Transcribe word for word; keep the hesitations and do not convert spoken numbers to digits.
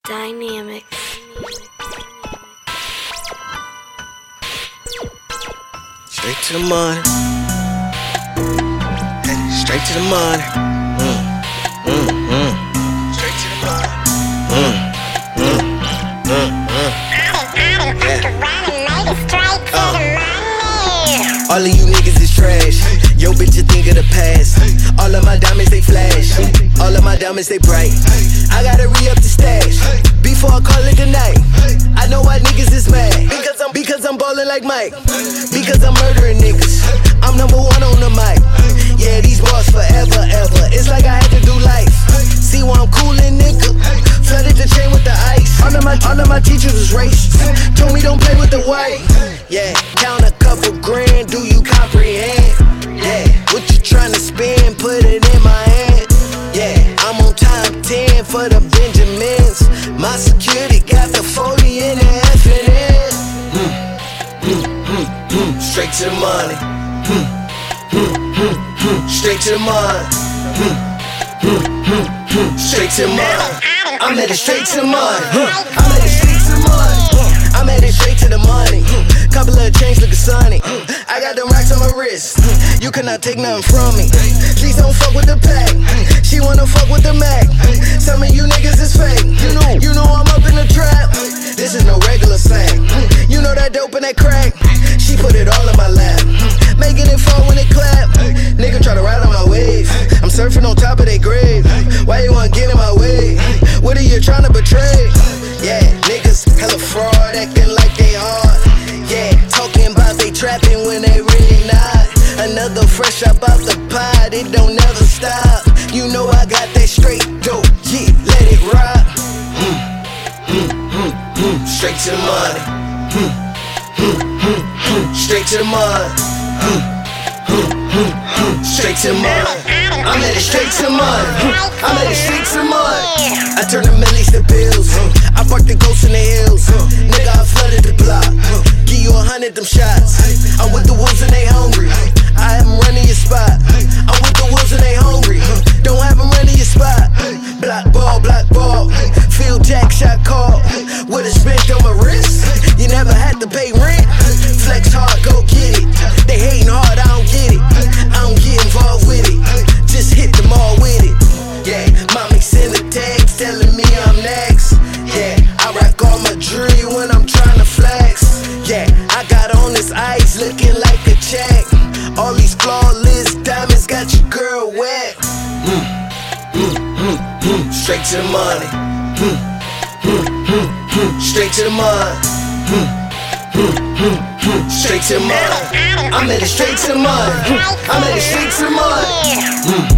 Dynamic. Straight to the money. Headed straight to the money. Mm, mm, mm. Straight to the money. Mm, mm, mm, mm. Yeah. All of you niggas is trash. Yo, bitch, you think of the past. All of my diamonds, they flash. All of my diamonds, they bright. I gotta re-up the stash before I call it a night. I know why niggas is mad. Because I'm, because I'm ballin' like Mike. Because I'm murdering niggas. I'm number one on the mic. Yeah, these bars forever, ever. It's like I had to do life. See why I'm coolin', nigga. Flooded the chain with the ice. All of my, all of my teachers was racist. Told me don't play with the white. Yeah, count a couple grand, do you comprehend? Yeah, what you tryna spend, put it in my hand. Yeah, I'm on time ten for the Benjamins. My security got the forty in the F and N. Mm, mm, mm, mm, straight to the money. Mm, mm, mm, mm, straight to the money. Mm, mm, mm, mm, straight to the money. I'm headed straight to the money. I'm headed straight to the money. I'm headed straight to the money. Couple of chains looking sunny. I got them racks on my wrist. You cannot take nothing from me. Please don't fuck with the pack. She wanna fuck with the Mac. Some of you niggas is fake. You know, you know I'm up in the trap. This is no regular sack. You know that dope and that crack. She put it all in my lap, making it fall when it clap. Nigga try to ride on my wave. I'm surfing on top of their grave. Why you wanna get in my way? What are you trying to betray? Yeah, niggas hella fraud, acting like they hard. Yeah, talking about they trapping when they really not. Another fresh up out the pot, it don't never stop. You know I got that straight dope, yeah, let it rock. Mm, mm, mm, mm, straight to the money. Mm, mm, mm, mm, straight to the money. Mm, mm, mm, mm, straight to the money. I'm headed straight to the money. I'm headed straight to the money. I turn the millies to bills. I park the ghosts in the hills. Nigga, I flooded the block. Give you a hundred them shots. I'm with the wolves and they hungry. I have them running your spot. I'm with the wolves and they hungry. Don't have them running your spot. Block ball, block ball. Field jack shot call. With a spent on my wrist. You never had to pay rent. Flex hard, go get it. They hating hard, I don't get it. I don't get involved with it. Just hit them all with it. Yeah, mommy send a text telling me I'm next. Yeah, I rock all my jewelry when I'm trying to flex. Yeah, I got on this ice looking like a check. All these flawless diamonds got your girl wet. Mm, mm, mm, mm, straight to the money. Mm, mm, mm, mm, straight to the money. Mm, mm, mm, mm, straight to the money. I'm headed straight to the money. I'm headed straight to the money. Mm.